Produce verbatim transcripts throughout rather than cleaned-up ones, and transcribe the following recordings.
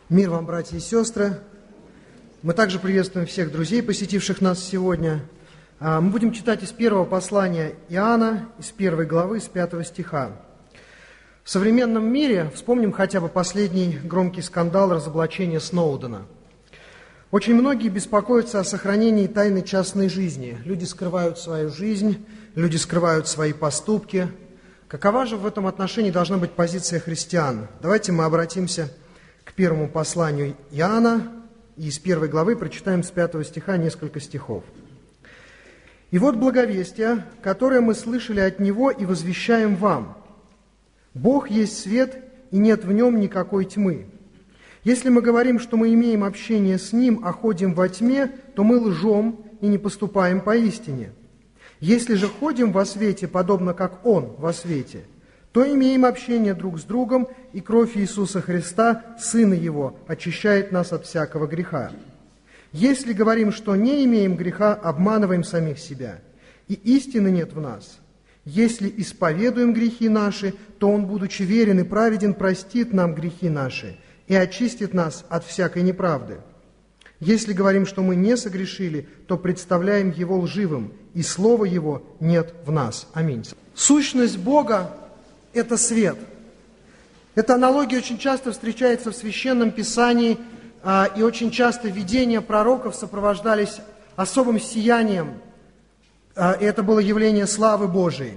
Мир вам, братья и сестры. Мы также приветствуем всех друзей, посетивших нас сегодня. Мы будем читать из первого послания Иоанна, из первой главы, с пятого стиха. В современном мире вспомним хотя бы последний громкий скандал разоблачения Сноудена. Очень многие беспокоятся о сохранении тайны частной жизни. Люди скрывают свою жизнь, люди скрывают свои поступки. Какова же в этом отношении должна быть позиция христиан? Давайте мы обратимся к первому посланию Иоанна, и из первой главы прочитаем с пятого стиха несколько стихов. «И вот благовестие, которое мы слышали от Него и возвещаем вам. Бог есть свет, и нет в Нем никакой тьмы. Если мы говорим, что мы имеем общение с Ним, а ходим во тьме, то мы лжем и не поступаем поистине. Если же ходим во свете, подобно как Он во свете, то имеем общение друг с другом, и кровь Иисуса Христа, Сына Его, очищает нас от всякого греха. Если говорим, что не имеем греха, обманываем самих себя, и истины нет в нас. Если исповедуем грехи наши, то Он, будучи верен и праведен, простит нам грехи наши и очистит нас от всякой неправды. Если говорим, что мы не согрешили, то представляем Его лживым, и Слова Его нет в нас». Аминь. Сущность Бога – это свет. Эта аналогия очень часто встречается в Священном Писании, и очень часто видения пророков сопровождались особым сиянием, и это было явление славы Божией.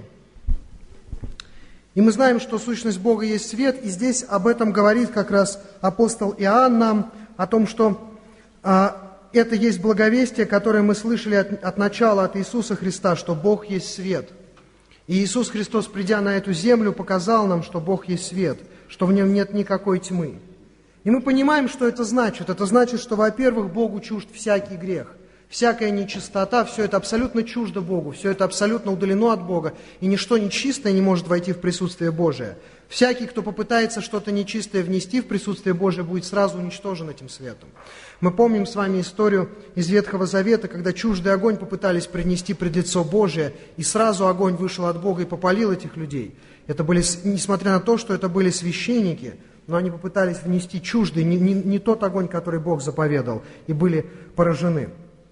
И мы знаем, что сущность Бога есть свет, и здесь об этом говорит как раз апостол Иоанн нам, о том, что это есть благовестие, которое мы слышали от, от начала, от Иисуса Христа, что Бог есть свет. И Иисус Христос, придя на эту землю, показал нам, что Бог есть свет, что в Нем нет никакой тьмы. И мы понимаем, что это значит. Это значит, что, во-первых, Богу чужд всякий грех, всякая нечистота, все это абсолютно чуждо Богу, все это абсолютно удалено от Бога, и ничто нечистое не может войти в присутствие Божие. Всякий, кто попытается что-то нечистое внести в присутствие Божие, будет сразу уничтожен этим светом. Мы помним с вами историю из Ветхого Завета, когда чуждый огонь попытались принести пред лицо Божие, и сразу огонь вышел от Бога и попалил этих людей. Это были, несмотря на то, что это были священники, но они попытались внести чуждый, не, не, не тот огонь, который Бог заповедал, и были поражены.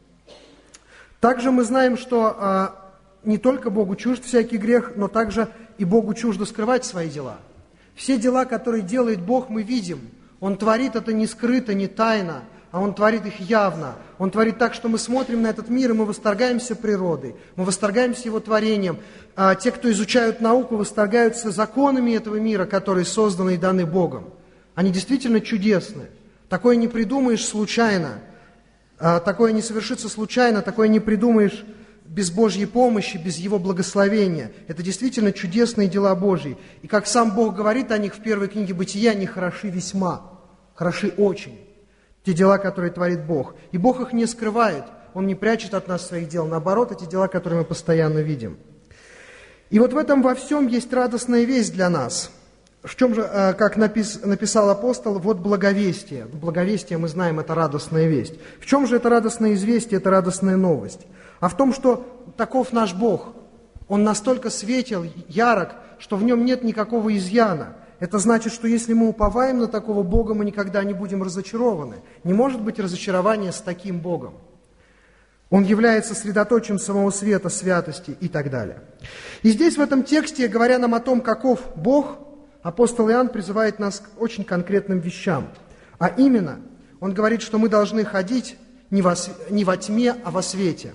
Также мы знаем, что а, не только Богу чужд всякий грех, но также и Богу чуждо скрывать свои дела. Все дела, которые делает Бог, мы видим. Он творит это не скрыто, не тайно, а Он творит их явно. Он творит так, что мы смотрим на этот мир, и мы восторгаемся природой, мы восторгаемся Его творением. А те, кто изучают науку, восторгаются законами этого мира, которые созданы и даны Богом. Они действительно чудесны. Такое не придумаешь случайно. Такое не совершится случайно, такое не придумаешь без Божьей помощи, без Его благословения. Это действительно чудесные дела Божьи. И как сам Бог говорит о них в первой книге Бытия, они хороши весьма, хороши очень. Те дела, которые творит Бог. И Бог их не скрывает, Он не прячет от нас своих дел. Наоборот, эти дела, которые мы постоянно видим. И вот в этом во всем есть радостная весть для нас. В чем же, как напис, написал апостол, вот благовестие. Благовестие, мы знаем, это радостная весть. В чем же это радостное известие, это радостная новость? А в том, что таков наш Бог. Он настолько светел, ярок, что в нем нет никакого изъяна. Это значит, что если мы уповаем на такого Бога, мы никогда не будем разочарованы. Не может быть разочарования с таким Богом. Он является средоточием самого света, святости и так далее. И здесь в этом тексте, говоря нам о том, каков Бог, апостол Иоанн призывает нас к очень конкретным вещам. А именно, он говорит, что мы должны ходить не во, не во тьме, а во свете.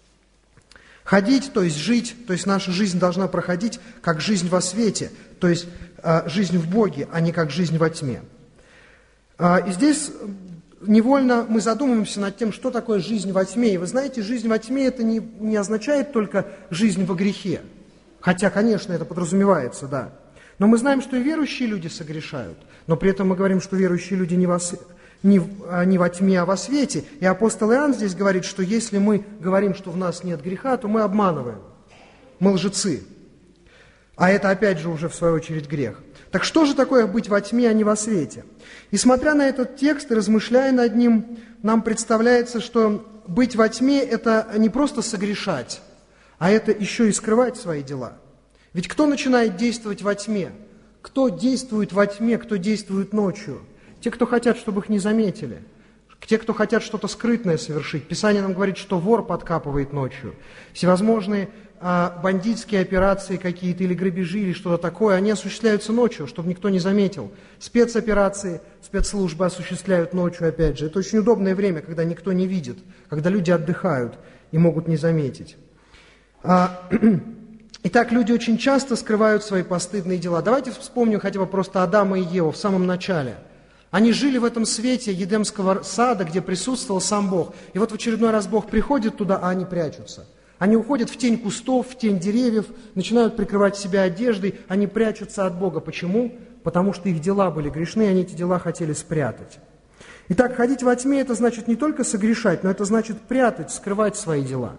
Ходить, то есть жить, то есть наша жизнь должна проходить как жизнь во свете, то есть э, жизнь в Боге, а не как жизнь во тьме. Э, и здесь невольно мы задумываемся над тем, что такое жизнь во тьме. И вы знаете, жизнь во тьме это не, не означает только жизнь во грехе. Хотя, конечно, это подразумевается, да. Но мы знаем, что и верующие люди согрешают. Но при этом мы говорим, что верующие люди не во, не, не во тьме, а во свете. И апостол Иоанн здесь говорит, что если мы говорим, что в нас нет греха, то мы обманываем. Мы лжецы. А это опять же уже в свою очередь грех. Так что же такое быть во тьме, а не во свете? И смотря на этот текст и размышляя над ним, нам представляется, что быть во тьме – это не просто согрешать, а это еще и скрывать свои дела. Ведь кто начинает действовать во тьме? Кто действует во тьме, кто действует ночью? те, кто хотят, чтобы их не заметили, те, кто хотят что-то скрытное совершить. Писание нам говорит, что вор подкапывает ночью. Всевозможные а, бандитские операции какие-то, или грабежи, или что-то такое, они осуществляются ночью, чтобы никто не заметил. Спецоперации, спецслужбы осуществляют ночью, опять же. Это очень удобное время, когда никто не видит, когда люди отдыхают и могут не заметить. А, Итак, люди очень часто скрывают свои постыдные дела. Давайте вспомним хотя бы просто Адама и Еву в самом начале. Они жили в этом свете Едемского сада, где присутствовал сам Бог. И вот в очередной раз Бог приходит туда, а они прячутся. Они уходят в тень кустов, в тень деревьев, начинают прикрывать себя одеждой, они прячутся от Бога. Почему? Потому что их дела были грешны, и они эти дела хотели спрятать. Итак, ходить во тьме – это значит не только согрешать, но это значит прятать, скрывать свои дела.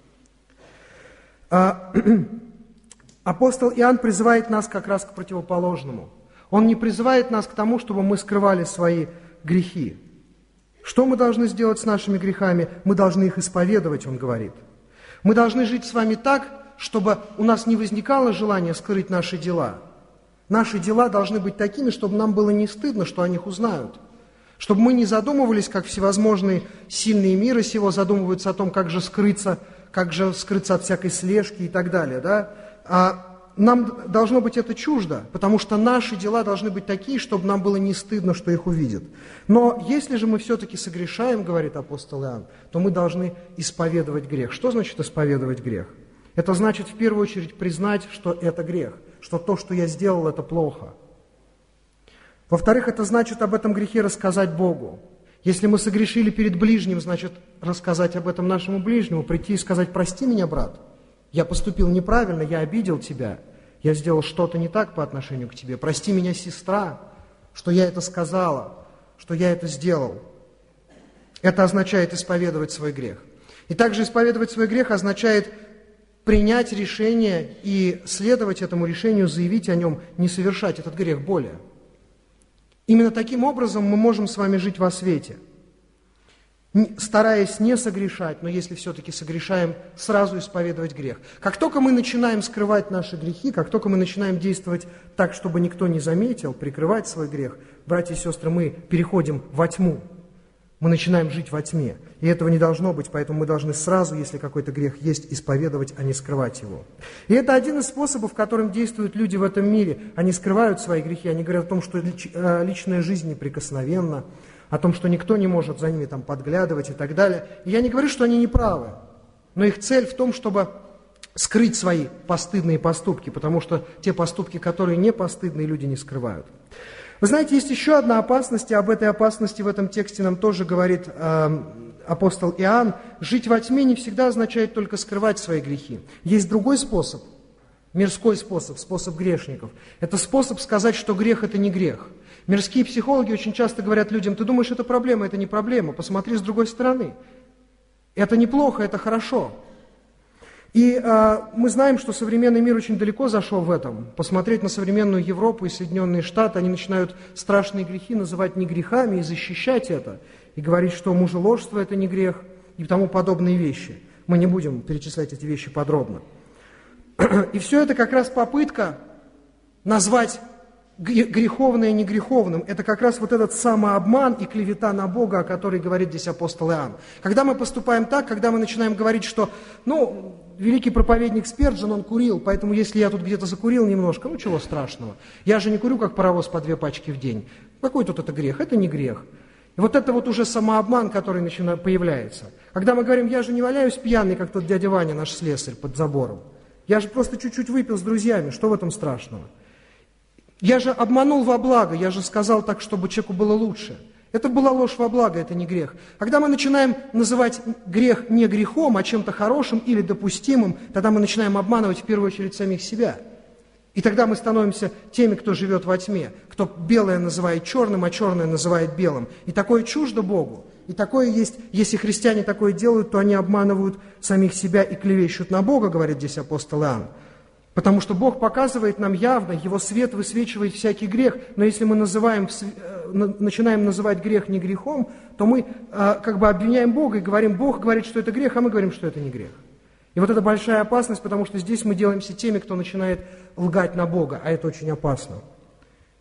Апостол Иоанн призывает нас как раз к противоположному. Он не призывает нас к тому, чтобы мы скрывали свои грехи. Что мы должны сделать с нашими грехами? Мы должны их исповедовать, он говорит. Мы должны жить с вами так, чтобы у нас не возникало желания скрыть наши дела. Наши дела должны быть такими, чтобы нам было не стыдно, что о них узнают. Чтобы мы не задумывались, как всевозможные сильные мира сего задумываются о том, как же скрыться, как же скрыться от всякой слежки и так далее, да? А нам должно быть это чуждо, потому что наши дела должны быть такие, чтобы нам было не стыдно, что их увидят. Но если же мы все-таки согрешаем, говорит апостол Иоанн, то мы должны исповедовать грех. Что значит исповедовать грех? Это значит в первую очередь признать, что это грех, что то, что я сделал, это плохо. Во-вторых, это значит об этом грехе рассказать Богу. Если мы согрешили перед ближним, значит рассказать об этом нашему ближнему, прийти и сказать: прости меня, брат. Я поступил неправильно, я обидел тебя, я сделал что-то не так по отношению к тебе. Прости меня, сестра, что я это сказала, что я это сделал. Это означает исповедовать свой грех. И также исповедовать свой грех означает принять решение и следовать этому решению, заявить о нем, не совершать этот грех более. Именно таким образом мы можем с вами жить во свете, стараясь не согрешать, но если все-таки согрешаем, сразу исповедовать грех. Как только мы начинаем скрывать наши грехи, как только мы начинаем действовать так, чтобы никто не заметил, прикрывать свой грех, братья и сестры, мы переходим во тьму, мы начинаем жить во тьме. И этого не должно быть, поэтому мы должны сразу, если какой-то грех есть, исповедовать, а не скрывать его. И это один из способов, которым действуют люди в этом мире. Они скрывают свои грехи, они говорят о том, что личная жизнь неприкосновенна, о том, что никто не может за ними там подглядывать и так далее. И я не говорю, что они не правы, но их цель в том, чтобы скрыть свои постыдные поступки, потому что те поступки, которые не постыдные, люди не скрывают. Вы знаете, есть еще одна опасность, и об этой опасности в этом тексте нам тоже говорит э, апостол Иоанн. Жить во тьме не всегда означает только скрывать свои грехи. Есть другой способ, мирской способ, способ грешников. Это способ сказать, что грех – это не грех. Мирские психологи очень часто говорят людям: ты думаешь, это проблема, это не проблема, посмотри с другой стороны. Это неплохо, это хорошо. И э, мы знаем, что современный мир очень далеко зашел в этом. Посмотреть на современную Европу и Соединенные Штаты, они начинают страшные грехи называть не грехами и защищать это, и говорить, что мужеложство – это не грех, и тому подобные вещи. Мы не будем перечислять эти вещи подробно. И все это как раз попытка назвать греховное негреховным. Это как раз вот этот самообман и клевета на Бога, о которой говорит здесь апостол Иоанн. Когда мы поступаем так, когда мы начинаем говорить, что, ну, великий проповедник Сперджин, он курил, поэтому если я тут где-то закурил немножко, ну, чего страшного. Я же не курю, как паровоз, по две пачки в день. Какой тут это грех? Это не грех. И вот это вот уже самообман, который начинает, появляется. Когда мы говорим: я же не валяюсь пьяный, как тот дядя Ваня, наш слесарь, под забором. Я же просто чуть-чуть выпил с друзьями, что в этом страшного? Я же обманул во благо, я же сказал так, чтобы человеку было лучше. Это была ложь во благо, это не грех. Когда мы начинаем называть грех не грехом, а чем-то хорошим или допустимым, тогда мы начинаем обманывать в первую очередь самих себя. И тогда мы становимся теми, кто живет во тьме, кто белое называет черным, а черное называет белым. И такое чуждо Богу. И такое есть, если христиане такое делают, то они обманывают самих себя и клевещут на Бога, говорит здесь апостол Иоанн. Потому что Бог показывает нам явно, Его свет высвечивает всякий грех, но если мы называем, начинаем называть грех не грехом, то мы как бы обвиняем Бога и говорим: Бог говорит, что это грех, а мы говорим, что это не грех. И вот это большая опасность, потому что здесь мы делаемся теми, кто начинает лгать на Бога, а это очень опасно.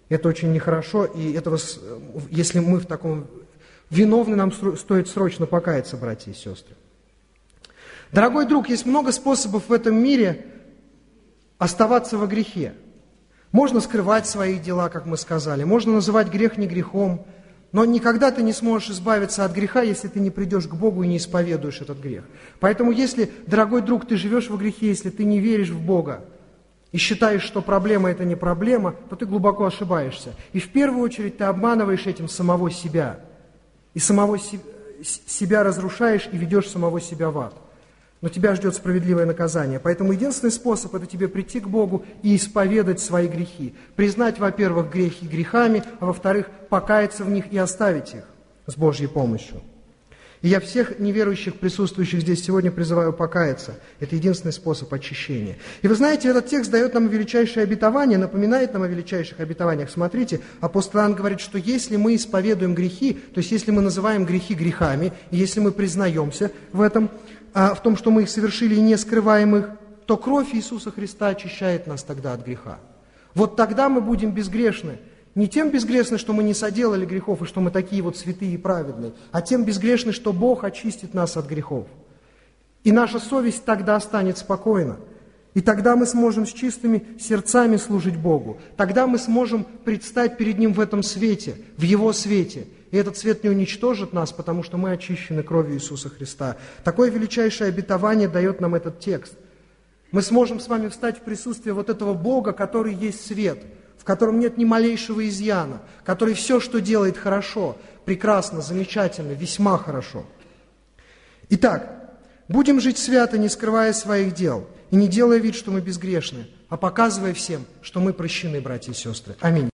Это очень нехорошо, и этого, если мы в таком виновны, нам стоит срочно покаяться, братья и сестры. Дорогой друг, есть много способов в этом мире оставаться во грехе. Можно скрывать свои дела, как мы сказали, можно называть грех не грехом, но никогда ты не сможешь избавиться от греха, если ты не придешь к Богу и не исповедуешь этот грех. Поэтому, если, дорогой друг, ты живешь во грехе, если ты не веришь в Бога и считаешь, что проблема – это не проблема, то ты глубоко ошибаешься. И в первую очередь ты обманываешь этим самого себя. И самого си- себя разрушаешь и ведешь самого себя в ад. Но тебя ждет справедливое наказание. Поэтому единственный способ – это тебе прийти к Богу и исповедать свои грехи. Признать, во-первых, грехи грехами, а во-вторых, покаяться в них и оставить их с Божьей помощью. И я всех неверующих, присутствующих здесь сегодня, призываю покаяться. Это единственный способ очищения. И вы знаете, этот текст дает нам величайшее обетование, напоминает нам о величайших обетованиях. Смотрите, апостол Иоанн говорит, что если мы исповедуем грехи, то есть если мы называем грехи грехами, и если мы признаемся в этом, в том, что мы их совершили и не скрываем их, то кровь Иисуса Христа очищает нас тогда от греха. Вот тогда мы будем безгрешны. Не тем безгрешны, что мы не соделали грехов, и что мы такие вот святые и праведные, а тем безгрешны, что Бог очистит нас от грехов. И наша совесть тогда станет спокойна. И тогда мы сможем с чистыми сердцами служить Богу. Тогда мы сможем предстать перед Ним в этом свете, в Его свете. И этот свет не уничтожит нас, потому что мы очищены кровью Иисуса Христа. Такое величайшее обетование дает нам этот текст. Мы сможем с вами встать в присутствие вот этого Бога, который есть свет, в котором нет ни малейшего изъяна, который все, что делает, хорошо, прекрасно, замечательно, весьма хорошо. Итак, будем жить свято, не скрывая своих дел, и не делая вид, что мы безгрешны, а показывая всем, что мы прощены, братья и сестры. Аминь.